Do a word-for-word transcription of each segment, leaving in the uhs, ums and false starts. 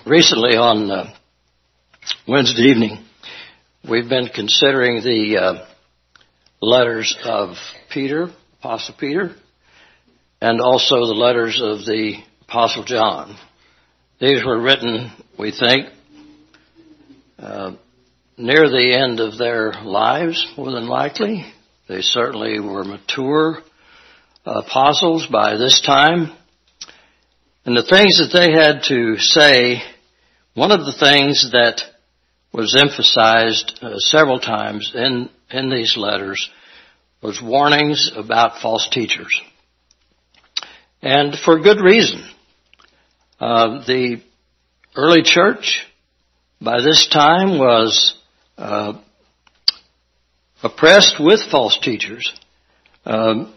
recently on uh, Wednesday evening, we've been considering the uh, letters of Peter, Apostle Peter, and also the letters of the Apostle John. These were written, we think, uh, near the end of their lives, more than likely. They certainly were mature apostles by this time. And the things that they had to say, one of the things that was emphasized uh, several times in, in these letters was warnings about false teachers. And for good reason. Uh, the early church by this time was uh, oppressed with false teachers. Um,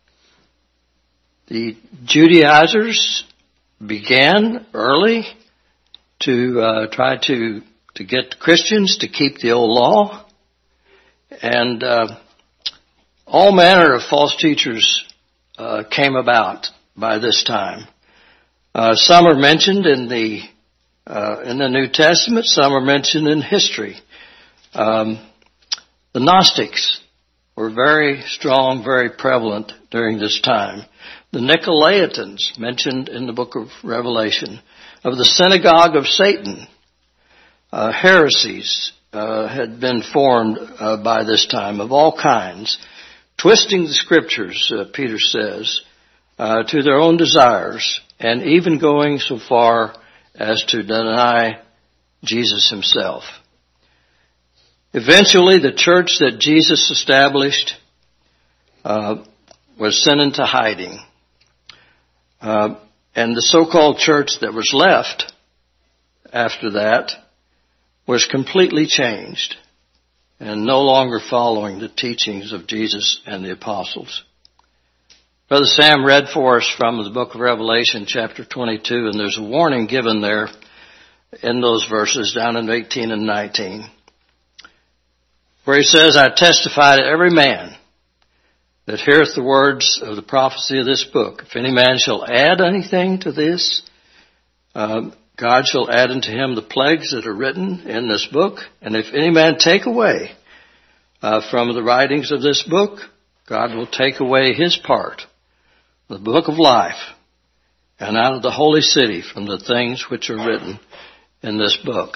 the Judaizers began early to uh, try to to get Christians to keep the old law, and uh, all manner of false teachers uh, came about by this time. Uh, some are mentioned in the uh, in the New Testament. Some are mentioned in history. Um, the Gnostics were very strong, very prevalent during this time. The Nicolaitans, mentioned in the book of Revelation, of the synagogue of Satan, uh, heresies uh, had been formed uh, by this time of all kinds, twisting the scriptures, uh, Peter says, uh, to their own desires, and even going so far as to deny Jesus himself. Eventually, the church that Jesus established uh, was sent into hiding. Uh, and the so-called church that was left after that was completely changed and no longer following the teachings of Jesus and the apostles. Brother Sam read for us from the book of Revelation, chapter twenty-two, and there's a warning given there in those verses down in eighteen and nineteen, where he says, I testify to every man that heareth the words of the prophecy of this book. If any man shall add anything to this, uh, God shall add unto him the plagues that are written in this book. And if any man take away uh, from the writings of this book, God will take away his part, the book of life, and out of the holy city from the things which are written in this book.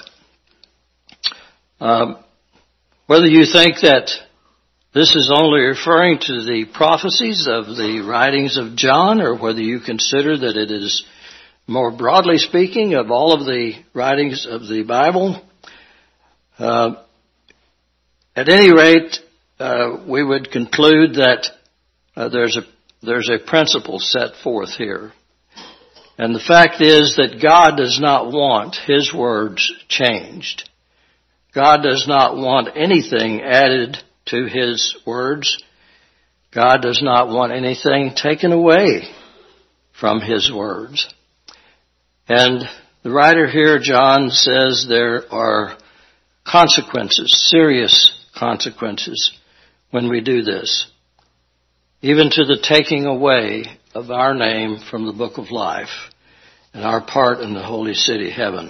Um, whether you think that this is only referring to the prophecies of the writings of John, or whether you consider that it is more broadly speaking of all of the writings of the Bible, uh, at any rate, uh, we would conclude that uh, there's a there's a principle set forth here. And the fact is that God does not want his words changed. God does not want anything added to his words. God does not want anything taken away from his words. And the writer here, John, says there are consequences, serious consequences, when we do this, even to the taking away of our name from the book of life and our part in the holy city, heaven.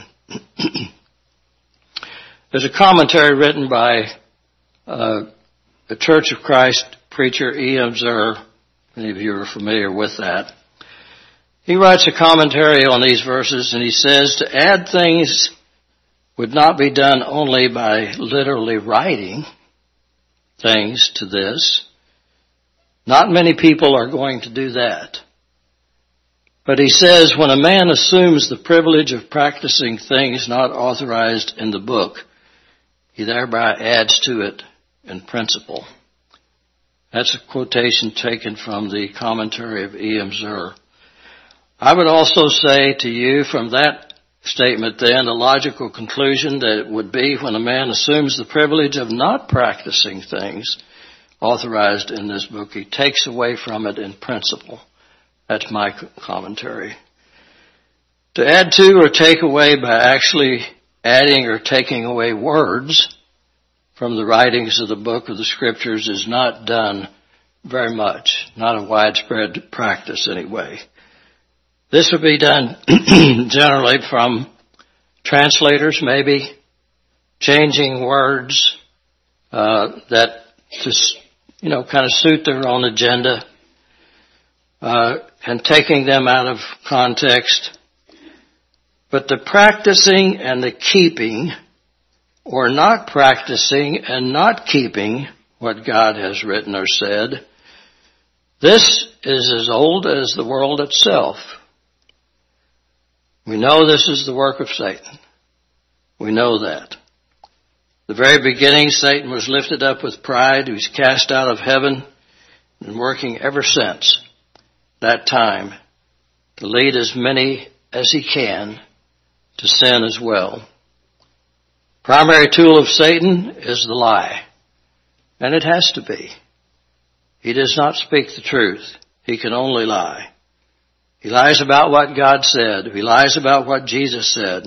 There's a commentary written by uh, the Church of Christ preacher E M Zer. Many of you are familiar with that. He writes a commentary on these verses, and he says to add things would not be done only by literally writing things to this. Not many people are going to do that. But he says when a man assumes the privilege of practicing things not authorized in the book, he thereby adds to it in principle. That's a quotation taken from the commentary of E M Zer. I would also say to you from that statement then, the logical conclusion that it would be when a man assumes the privilege of not practicing things authorized in this book, he takes away from it in principle. That's my commentary. To add to or take away by actually adding or taking away words from the writings of the book of the scriptures is not done very much, not a widespread practice anyway. This would be done generally from translators maybe changing words uh, that just, you know, kind of suit their own agenda, uh, and taking them out of context. But the practicing and the keeping, or not practicing and not keeping what God has written or said, this is as old as the world itself. We know this is the work of Satan. We know that. The very beginning, Satan was lifted up with pride. He was cast out of heaven and working ever since that time to lead as many as he can to sin as well. Primary tool of Satan is the lie. And it has to be. He does not speak the truth. He can only lie. He lies about what God said. He lies about what Jesus said.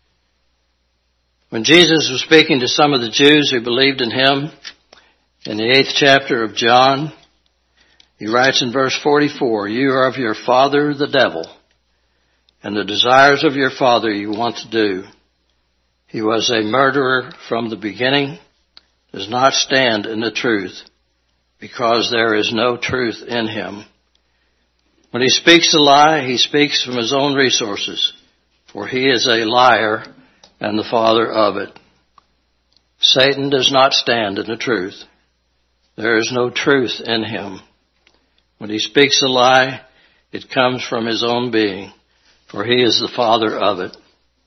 When Jesus was speaking to some of the Jews who believed in him, in the eighth chapter of John, he writes in verse forty-four, "You are of your father the devil, and the desires of your father you want to do. He was a murderer from the beginning, does not stand in the truth, because there is no truth in him. When he speaks a lie, he speaks from his own resources, for he is a liar and the father of it." Satan does not stand in the truth. There is no truth in him. When he speaks a lie, it comes from his own being, for he is the father of it.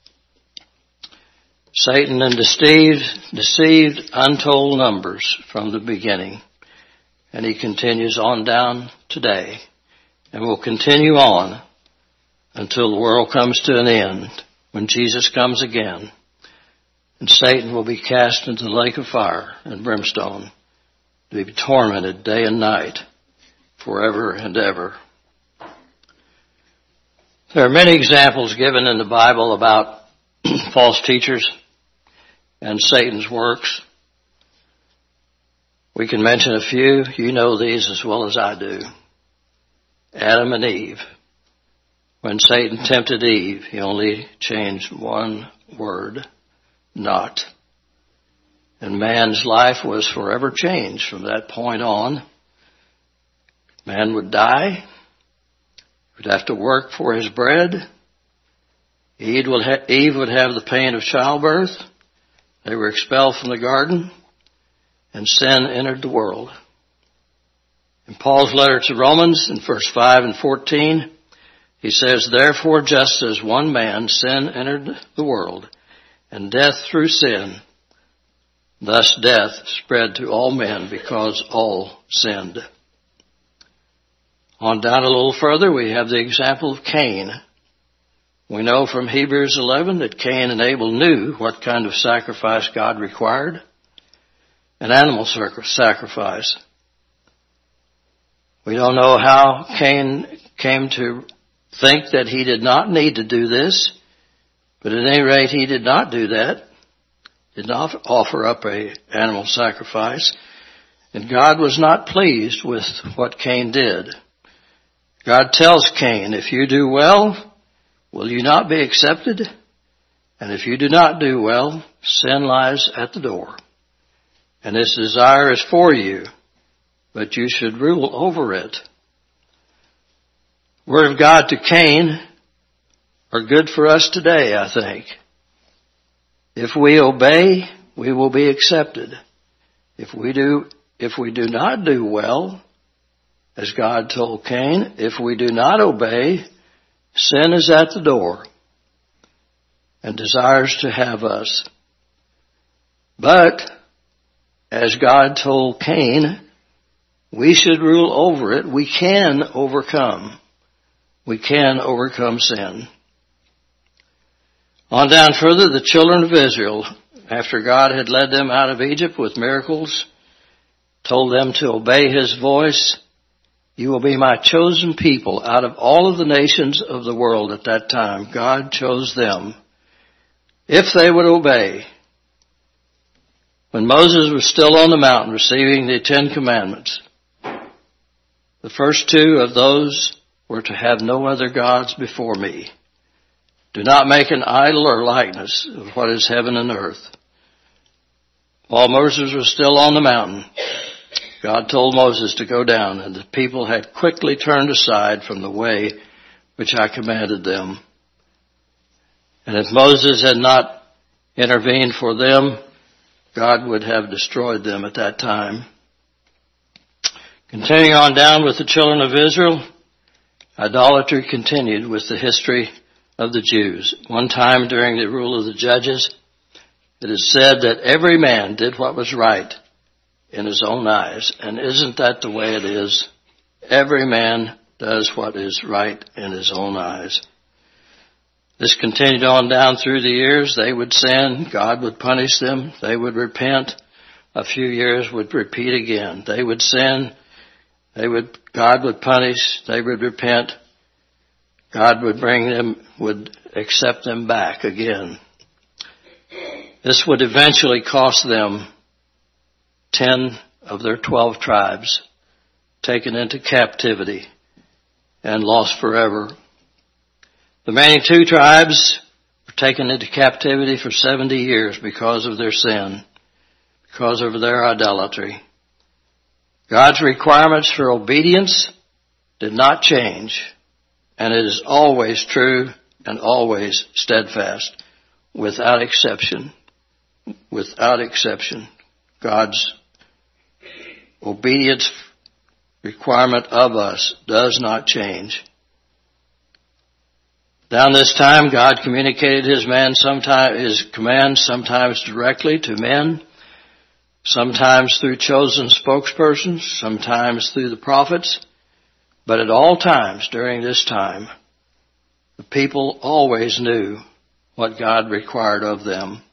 Satan and deceived, deceived untold numbers from the beginning, and he continues on down today, and will continue on until the world comes to an end, when Jesus comes again, and Satan will be cast into the lake of fire and brimstone to be tormented day and night forever and ever. There are many examples given in the Bible about false teachers and Satan's works. We can mention a few. You know these as well as I do. Adam and Eve. When Satan tempted Eve, he only changed one word, not. And man's life was forever changed from that point on. Man would die. He would have to work for his bread. Eve would have the pain of childbirth. They were expelled from the garden, and sin entered the world. In Paul's letter to Romans, in verse five and fourteen, he says, "Therefore, just as one man sin entered the world, and death through sin, thus death spread to all men because all sinned." On down a little further, we have the example of Cain. We know from Hebrews eleven that Cain and Abel knew what kind of sacrifice God required, an animal sacrifice. We don't know how Cain came to think that he did not need to do this, but at any rate he did not do that, did not offer up an animal sacrifice, and God was not pleased with what Cain did. God tells Cain, "If you do well, will you not be accepted? And if you do not do well, sin lies at the door. And its desire is for you, but you should rule over it." Word of God to Cain are good for us today, I think. If we obey, we will be accepted. If we do, if we do not do well, as God told Cain, if we do not obey, sin is at the door and desires to have us. But, as God told Cain, we should rule over it. We can overcome. We can overcome sin. On down further, the children of Israel, after God had led them out of Egypt with miracles, told them to obey his voice. "You will be my chosen people out of all of the nations of the world." At that time, God chose them if they would obey. When Moses was still on the mountain receiving the Ten Commandments, the first two of those were to have no other gods before me. Do not make an idol or likeness of what is heaven and earth. While Moses was still on the mountain, God told Moses to go down, and the people had quickly turned aside from the way which I commanded them. And if Moses had not intervened for them, God would have destroyed them at that time. Continuing on down with the children of Israel, idolatry continued with the history of the Jews. One time during the rule of the judges, it is said that every man did what was right in his own eyes. And isn't that the way it is? Every man does what is right in his own eyes. This continued on down through the years. They would sin. God would punish them. They would repent. A few years would repeat again. They would sin. They would, God would punish. They would repent. God would bring them, would accept them back again. This would eventually cost them ten of their twelve tribes taken into captivity and lost forever. The remaining two tribes were taken into captivity for seventy years because of their sin, because of their idolatry. God's requirements for obedience did not change, and it is always true and always steadfast, without exception. Without exception. God's obedience requirement of us does not change. Down this time, God communicated His man sometime, His commands sometimes directly to men, sometimes through chosen spokespersons, sometimes through the prophets. But at all times during this time, the people always knew what God required of them.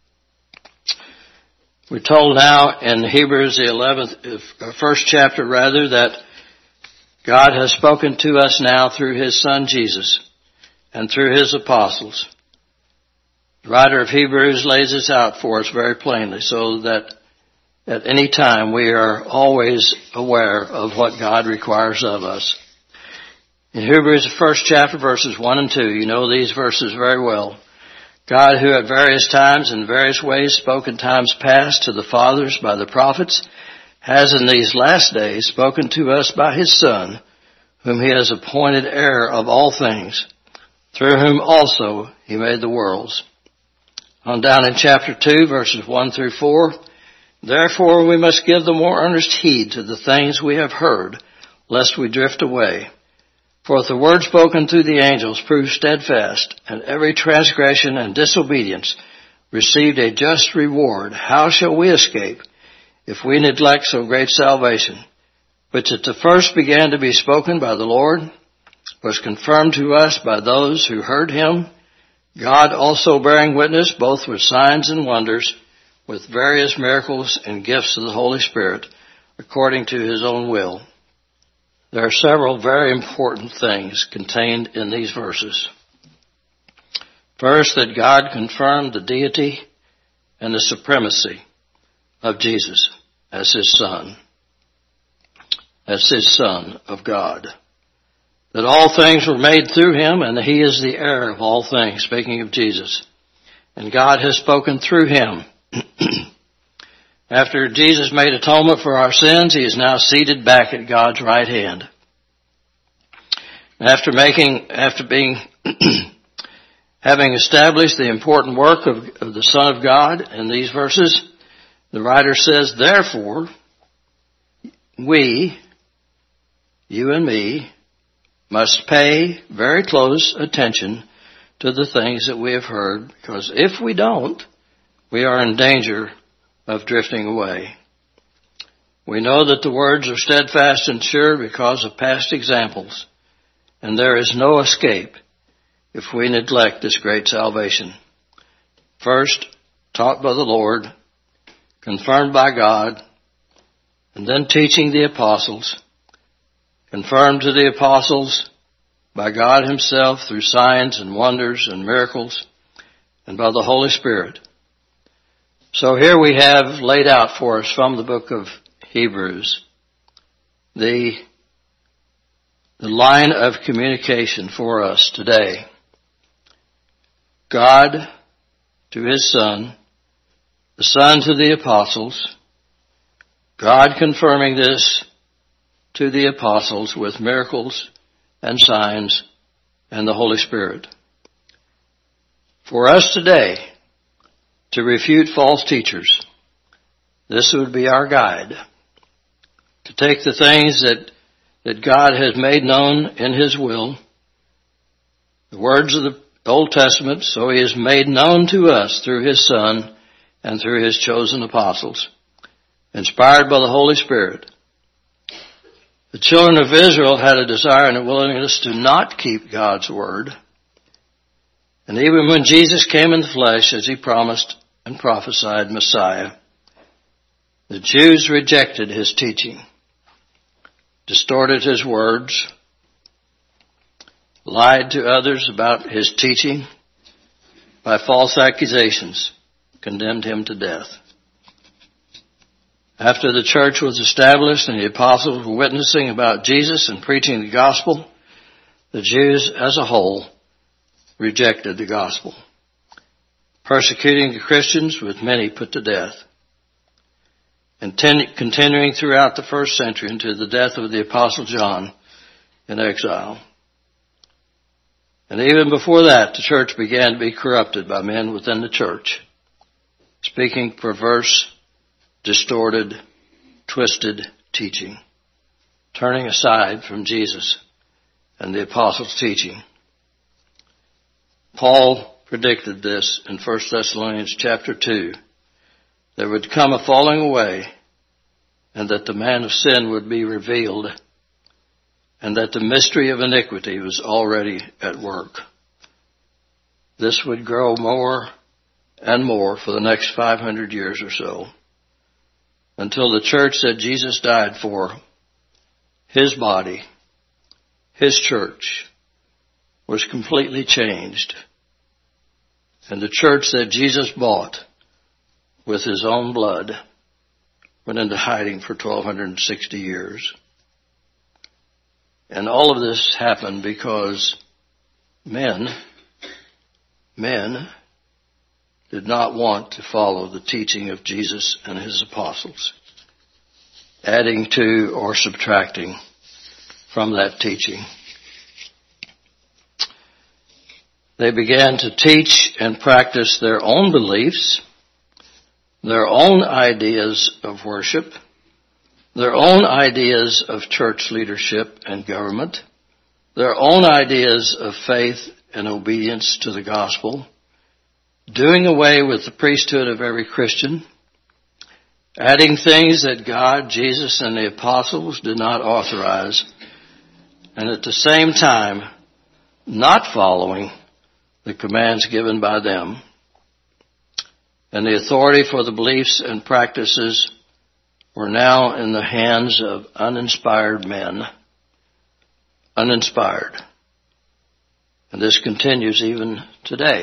We're told now in Hebrews the eleventh, first chapter rather, that God has spoken to us now through His Son Jesus and through His apostles. The writer of Hebrews lays this out for us very plainly, so that at any time we are always aware of what God requires of us. In Hebrews the first chapter, verses one and two, you know these verses very well. God, who at various times and various ways spoke in times past to the fathers by the prophets, has in these last days spoken to us by His Son, whom He has appointed heir of all things, through whom also He made the worlds. On down in chapter two, verses one through four, therefore we must give the more earnest heed to the things we have heard, lest we drift away. For if the word spoken through the angels proved steadfast, and every transgression and disobedience received a just reward, how shall we escape if we neglect so great salvation, which at the first began to be spoken by the Lord, was confirmed to us by those who heard Him, God also bearing witness both with signs and wonders, with various miracles and gifts of the Holy Spirit, according to His own will. There are several very important things contained in these verses. First, that God confirmed the deity and the supremacy of Jesus as His Son, as His Son of God. That all things were made through Him, and He is the heir of all things, speaking of Jesus. And God has spoken through Him. After Jesus made atonement for our sins, He is now seated back at God's right hand. After making, after being, having established the important work of, of the Son of God in these verses, the writer says, therefore, we, you and me, must pay very close attention to the things that we have heard, because if we don't, we are in danger of drifting away. We know that the words are steadfast and sure because of past examples, and there is no escape if we neglect this great salvation. First, taught by the Lord, confirmed by God, and then teaching the apostles, confirmed to the apostles by God Himself through signs and wonders and miracles, and by the Holy Spirit. So here we have laid out for us from the book of Hebrews the, the line of communication for us today. God to his Son, the Son to the apostles, God confirming this to the apostles with miracles and signs and the Holy Spirit. For us today to refute false teachers, this would be our guide. To take the things that, that God has made known in his will, the words of the Old Testament, so he has made known to us through his Son and through his chosen apostles, inspired by the Holy Spirit. The children of Israel had a desire and a willingness to not keep God's word. And even when Jesus came in the flesh, as he promised and prophesied Messiah, the Jews rejected his teaching, distorted his words, lied to others about his teaching by false accusations, condemned him to death. After the church was established and the apostles were witnessing about Jesus and preaching the gospel, the Jews as a whole rejected the gospel, persecuting the Christians with many put to death, and ten- continuing throughout the first century into the death of the apostle John in exile. And even before that, the church began to be corrupted by men within the church, speaking perverse, distorted, twisted teaching, turning aside from Jesus and the apostles' teaching. Paul predicted this in First Thessalonians chapter two. There would come a falling away, and that the man of sin would be revealed, and that the mystery of iniquity was already at work. This would grow more and more for the next five hundred years or so, until the church that Jesus died for, his body, his church, was completely changed. And the church that Jesus bought with his own blood went into hiding for twelve sixty years. And all of this happened because men, men did not want to follow the teaching of Jesus and his apostles, adding to or subtracting from that teaching. They began to teach and practice their own beliefs, their own ideas of worship, their own ideas of church leadership and government, their own ideas of faith and obedience to the gospel, doing away with the priesthood of every Christian, adding things that God, Jesus, and the apostles did not authorize, and at the same time not following the commands given by them. And the authority for the beliefs and practices were now in the hands of uninspired men. Uninspired. And this continues even today.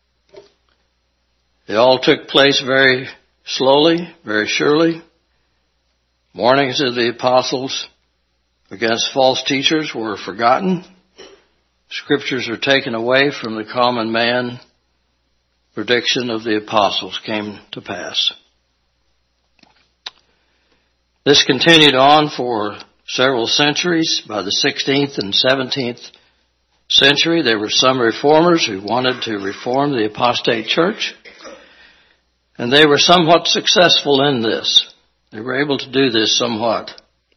They all took place very slowly, very surely. Warnings of the apostles against false teachers were forgotten. Scriptures are taken away from the common man. Prediction of the apostles came to pass. This continued on for several centuries. By the sixteenth and seventeenth century, there were some reformers who wanted to reform the apostate church, and they were somewhat successful in this. They were able to do this somewhat.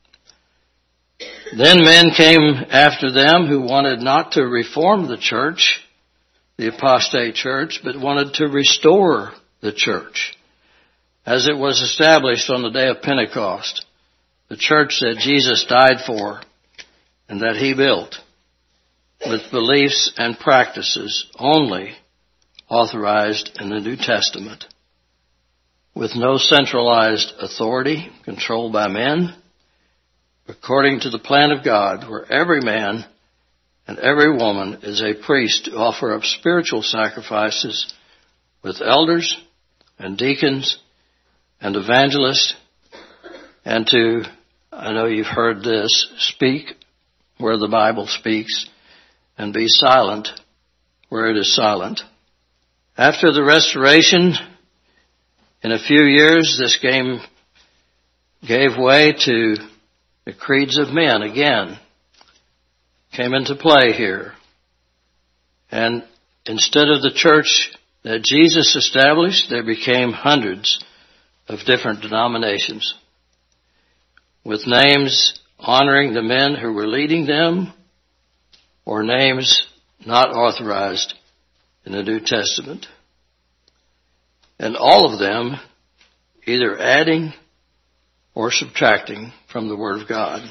Then men came after them who wanted not to reform the church, the apostate church, but wanted to restore the church as it was established on the day of Pentecost, the church that Jesus died for and that he built, with beliefs and practices only authorized in the New Testament, with no centralized authority controlled by men, according to the plan of God, where every man and every woman is a priest to offer up spiritual sacrifices with elders and deacons and evangelists, and to, I know you've heard this, speak where the Bible speaks and be silent where it is silent. After the restoration, in a few years, this game gave way to the creeds of men again, came into play here. And instead of the church that Jesus established, there became hundreds of different denominations with names honoring the men who were leading them or names not authorized in the New Testament. And all of them either adding or subtracting from the Word of God.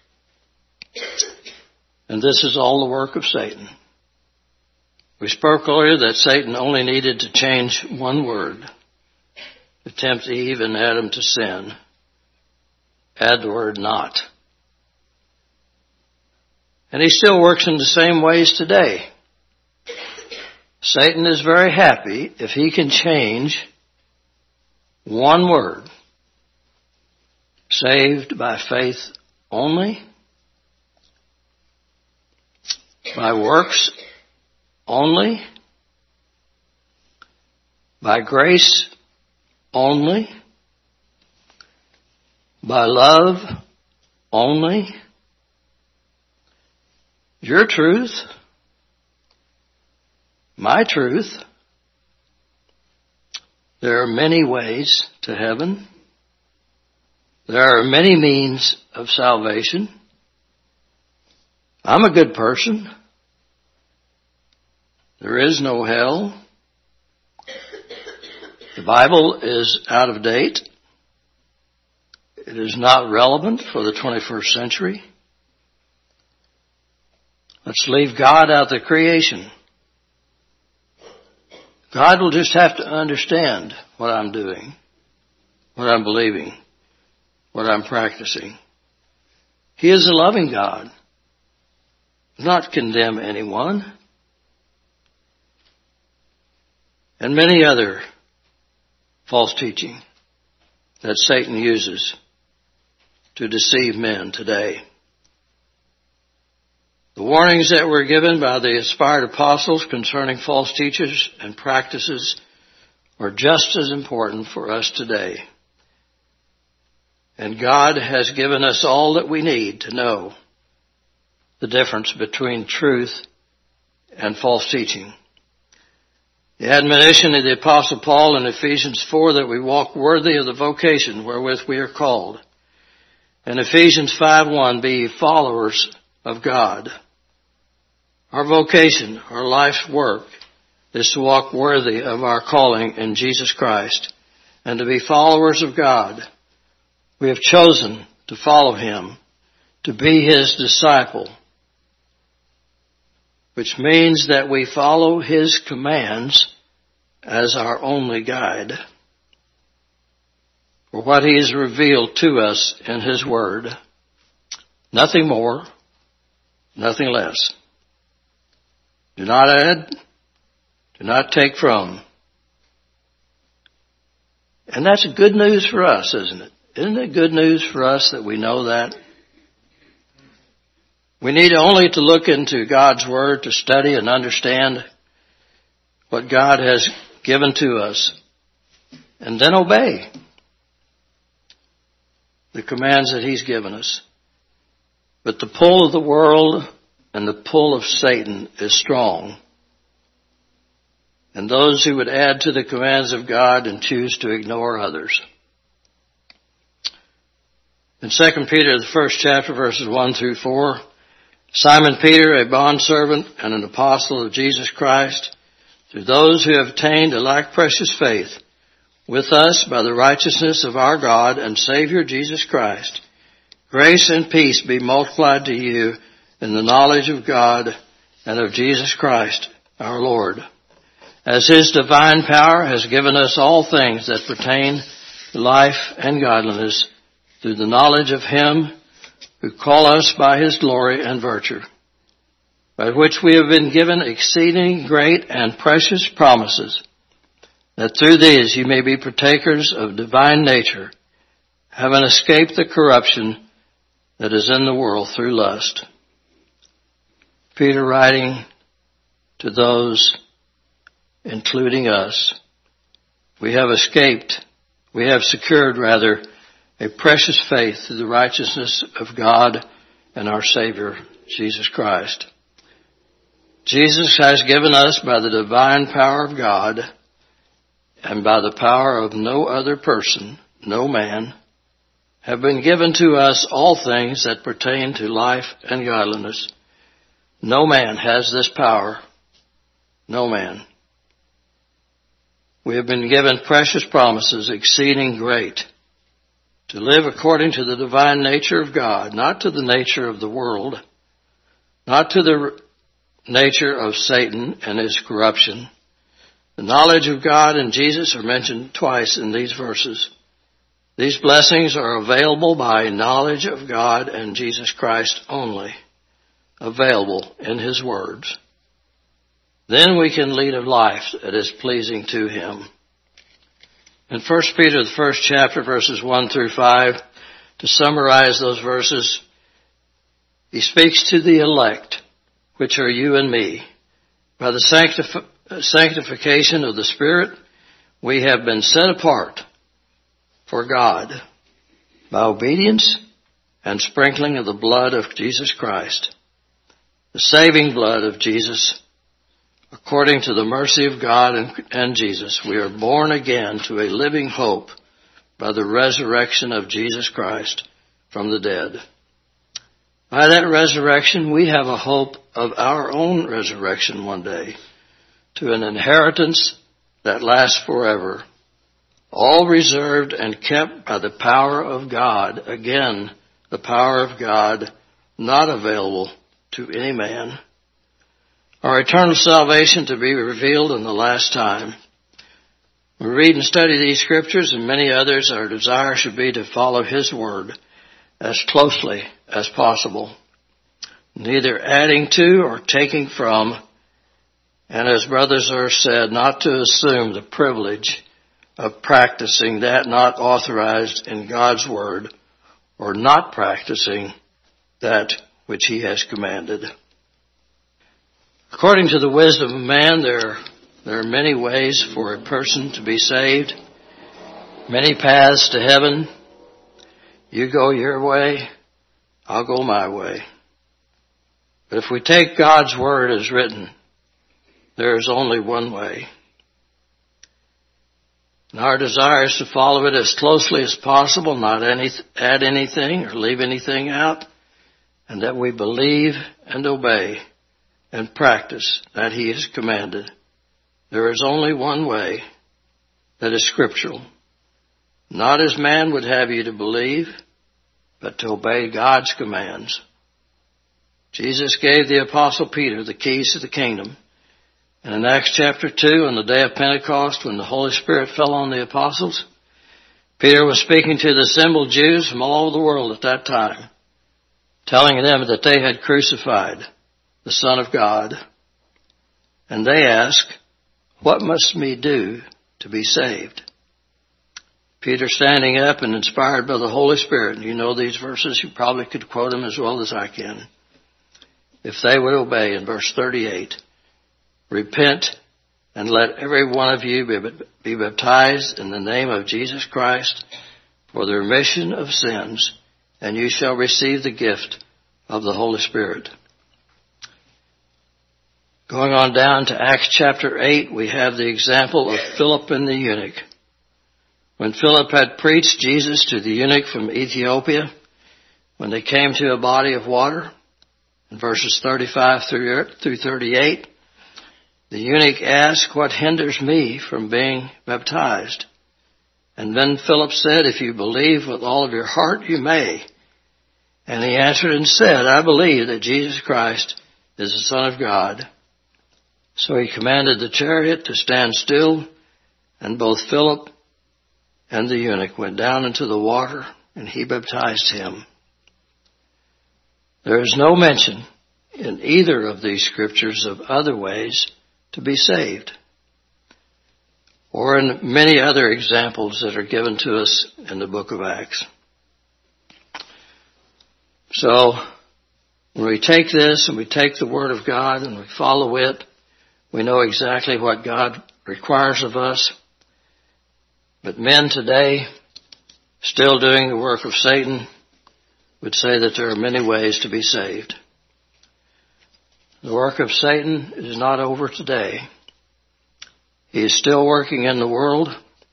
And this is all the work of Satan. We spoke earlier that Satan only needed to change one word to tempt Eve and Adam to sin. Add the word not. And he still works in the same ways today. Satan is very happy if he can change one word. Saved by faith only, by works only, by grace only, by love only. Your truth, my truth. There are many ways to heaven. There are many means of salvation. I'm a good person. There is no hell. The Bible is out of date. It is not relevant for the twenty-first century. Let's leave God out of the creation. God will just have to understand what I'm doing, what I'm believing, what I'm practicing. He is a loving God. Does not condemn anyone. And many other false teaching that Satan uses to deceive men today. The warnings that were given by the inspired apostles concerning false teachers and practices are just as important for us today. And God has given us all that we need to know the difference between truth and false teaching. The admonition of the Apostle Paul in Ephesians four that we walk worthy of the vocation wherewith we are called. In Ephesians five one, be ye followers of God. Our vocation, our life's work, is to walk worthy of our calling in Jesus Christ and to be followers of God. We have chosen to follow Him, to be His disciple, which means that we follow His commands as our only guide for what He has revealed to us in His Word. Nothing more, nothing less. Do not add, do not take from. And that's good news for us, isn't it? Isn't it good news for us that we know that? We need only to look into God's Word to study and understand what God has given to us and then obey the commands that He's given us. But the pull of the world and the pull of Satan is strong. And those who would add to the commands of God and choose to ignore others. In Second Peter, the first chapter, verses one through four, Simon Peter, a bondservant and an apostle of Jesus Christ, to those who have attained a like precious faith with us by the righteousness of our God and Savior Jesus Christ, grace and peace be multiplied to you in the knowledge of God and of Jesus Christ, our Lord, as His divine power has given us all things that pertain to life and godliness through the knowledge of Him who called us by His glory and virtue, by which we have been given exceeding great and precious promises, that through these you may be partakers of divine nature, having escaped the corruption that is in the world through lust. Peter writing to those including us. We have escaped, we have secured rather, a precious faith through the righteousness of God and our Savior, Jesus Christ. Jesus has given us by the divine power of God and by the power of no other person, no man, have been given to us all things that pertain to life and godliness. No man has this power. No man. We have been given precious promises, exceeding great, to live according to the divine nature of God, not to the nature of the world, not to the nature of Satan and his corruption. The knowledge of God and Jesus are mentioned twice in these verses. These blessings are available by knowledge of God and Jesus Christ only, available in His words. Then we can lead a life that is pleasing to Him. In First Peter, the first chapter, verses one through five, to summarize those verses, he speaks to the elect, which are you and me. By the sanctif- sanctification of the Spirit, we have been set apart for God by obedience and sprinkling of the blood of Jesus Christ, the saving blood of Jesus. According to the mercy of God and, and Jesus, we are born again to a living hope by the resurrection of Jesus Christ from the dead. By that resurrection, we have a hope of our own resurrection one day to an inheritance that lasts forever, all reserved and kept by the power of God. Again, the power of God, not available to any man. Our eternal salvation to be revealed in the last time. We read and study these scriptures and many others. Our desire should be to follow His word as closely as possible, neither adding to or taking from, and as Brother Zer said, not to assume the privilege of practicing that not authorized in God's word, or not practicing that which He has commanded. According to the wisdom of man, there, there are many ways for a person to be saved, many paths to heaven. You go your way, I'll go my way. But if we take God's word as written, there is only one way. And our desire is to follow it as closely as possible, not any, add anything or leave anything out, and that we believe and obey and practice that He has commanded. There is only one way that is scriptural, not as man would have you to believe, but to obey God's commands. Jesus gave the Apostle Peter the keys to the kingdom. And in Acts chapter two, on the day of Pentecost, when the Holy Spirit fell on the apostles, Peter was speaking to the assembled Jews from all over the world at that time, telling them that they had crucified the Son of God. And they asked, what must we do to be saved? Peter, standing up and inspired by the Holy Spirit, and you know these verses, you probably could quote them as well as I can. If they would obey, in verse thirty-eight, repent and let every one of you be baptized in the name of Jesus Christ for the remission of sins, and you shall receive the gift of the Holy Spirit. Going on down to Acts chapter eight, we have the example of Philip and the eunuch. When Philip had preached Jesus to the eunuch from Ethiopia, when they came to a body of water, in verses thirty-five through thirty-eight, the eunuch asked, what hinders me from being baptized? And then Philip said, if you believe with all of your heart, you may. And he answered and said, I believe that Jesus Christ is the Son of God. So he commanded the chariot to stand still, and both Philip and the eunuch went down into the water, and he baptized him. There is no mention in either of these scriptures of other ways to be saved, or in many other examples that are given to us in the book of Acts. So, when we take this and we take the Word of God and we follow it, we know exactly what God requires of us. But men today, still doing the work of Satan, would say that there are many ways to be saved. The work of Satan is not over today. He is still working in the world,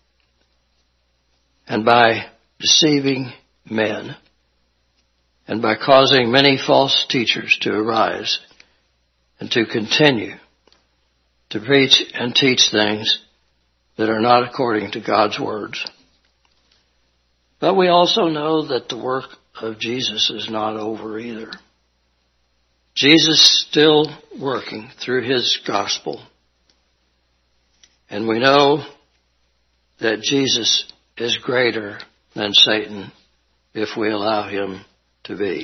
and by deceiving men, and by causing many false teachers to arise and to continue to preach and teach things that are not according to God's words. But we also know that the work of Jesus is not over either. Jesus is still working through his gospel. And we know that Jesus is greater than Satan if we allow him to be.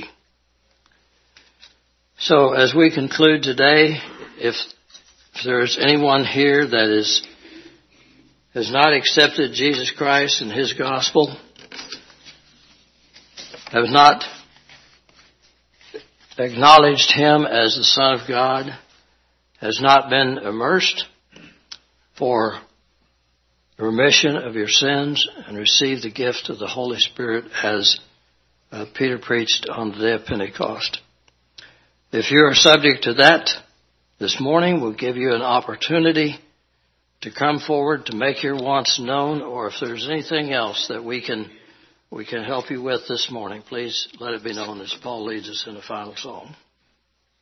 So as we conclude today, if there's anyone here that is has not accepted Jesus Christ and his gospel, has not acknowledged him as the Son of God, has not been immersed for remission of your sins and received the gift of the Holy Spirit as uh, Peter preached on the day of Pentecost. If you are subject to that, this morning we'll give you an opportunity to come forward to make your wants known, or if there's anything else that we can we can help you with this morning, please let it be known as Paul leads us in the final song.